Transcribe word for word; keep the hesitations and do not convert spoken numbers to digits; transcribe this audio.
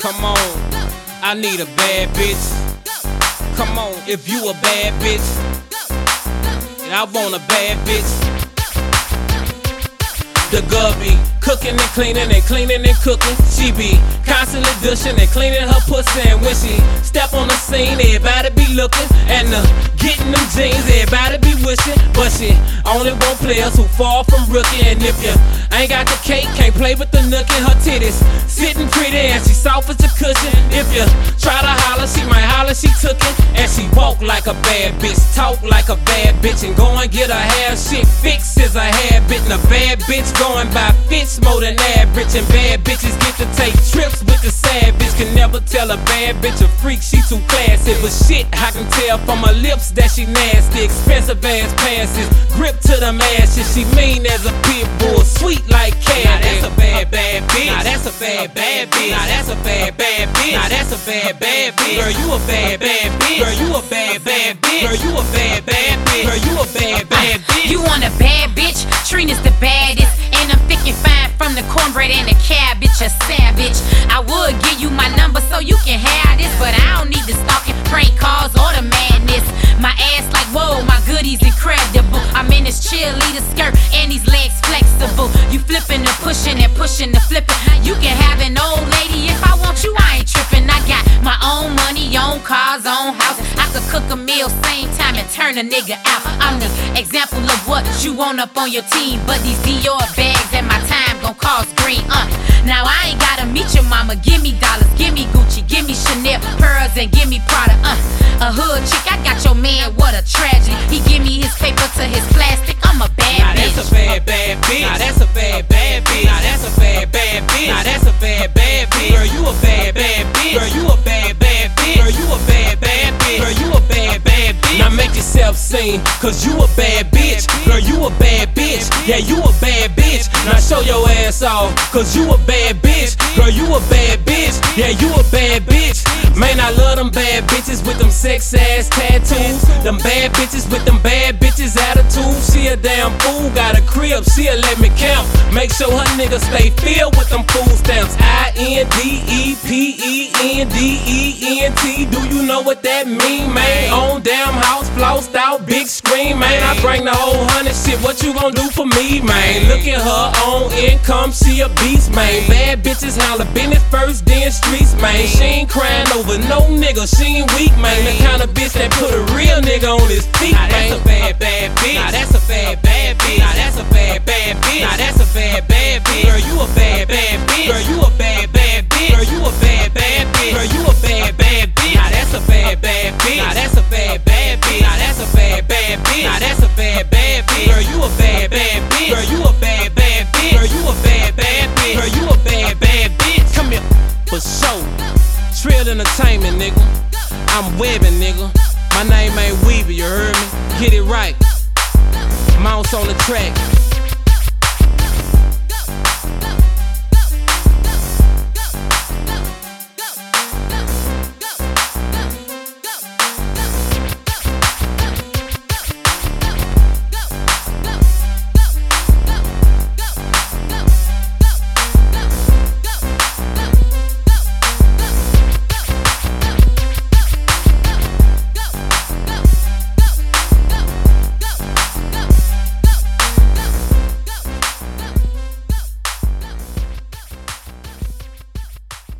Come on, I need a bad bitch. Come on, if you a bad bitch, I want a bad bitch. The girl be cooking and cleaning and cleaning and cooking. She be constantly dishing and cleaning her pussy. And when she step on the scene, everybody be looking. And uh, getting them jeans, everybody be wishing. But she only want players who fall from rookie. And if you ain't got the cake, can't play with the nook in her titties. Sitting pretty and she soft as a cushion. If you try to holler, she might holler she took it. And she walk like a bad bitch, talk like a bad bitch, and go and get her hair shit fixed is a habit. And a bad bitch going by fits more than average. And bad bitches get to take trips with the sad bitch. Can never tell a bad bitch a freak, she too classy. But shit, I can tell from her lips that she nasty. Expensive ass passes, grip to them ashes. She mean as a pit bull, sweet like candy. Now that's a bad, bad bitch. Now that's a bad, bad bitch. Now that's a bad, bad bitch. Now that's a bad, bad bitch. Girl, you a bad, bad bitch. Girl, you a bad, bad bitch. Girl, you a bad, bad bitch. Girl, you a bad, bad bitch. You want a bad bitch? Trina's the baddest. And I'm thick and fine from the cornbread and the cabbage. A savage. I would give you my number so you can have this, but I don't need the stalking, prank calls, or the madness. My ass like, whoa, my goodies incredible. I'm in this cheerleader skirt and these legs flexible. You flipping and pushing and pushing and flipping. You can have an old lady if I want you, I ain't tripping. I got my own money, own cars, own house. I could cook a meal same time and turn a nigga out. I'm the example of what you want up on your team. But these Dior bags at my time gon' cost green. Uh, now I ain't gotta meet your mama. Give me dollars, give me Gucci, give me Chanel, pearls, and give me Prada. Uh, a hood chick, I got your man, what a tragedy. He give me his paper to his plastic. I'm a bad now bitch. That's a bad, bad bitch. Now that's a bad, bad bitch. Now that's a bad, bad bitch. Now that's a bad, bad bitch. Girl, you a bad, bad bitch. Girl, you a bad, bad bitch. Girl, you a bad, bad bitch. Girl, you a bad, bad bitch. Now make yourself sing, cause you a bad bitch. Girl, you a bad bitch. Yeah, you a bad bitch. Now show your ass off, cause you a bad bitch. Girl, you a bad bitch. Yeah, you a bad bitch. Man, I love them bad bitches with them sex ass tattoos. Them bad bitches with them bad bitches attitude. She a damn fool, got a crib, she'll let me count. Make sure her nigga stay filled with them food stamps. I N D E P E N D E N T. Do you know what that mean, man? On damn house, flossed out, big screen, man. I bring the whole hundred shit, what you gon' do for me, man? Look at her own income, she a beast, man. Bad bitches handle business first, then streets, man. She ain't crying over no nigga, she ain't weak, man. The kind of bitch that put a real nigga on his feet, now man. That's a bad, bad bitch. Now that's a bad, bad bitch. Now that's a bad, bad bitch. Now that's a bad, bad bitch. Girl, you a bad, bad bitch. Girl, you a bad, bad bitch. Girl, you a bad, bad bitch. Girl, you a bad, bad bitch. Now that's a bad, bad bitch. Now that's a bad, bad bitch. Now that's a bad, bad bitch. Now that's a bad, bad bitch. Girl, you a bad, bad bitch. Girl, you a bad, bad bitch. Girl, you a bad, bad bitch. Girl, you a bad, bad bitch. Come here, for sure. Trill Entertainment, nigga. I'm webbing, nigga. My name ain't Weaver, you heard me? Get it right. Mouse on the track.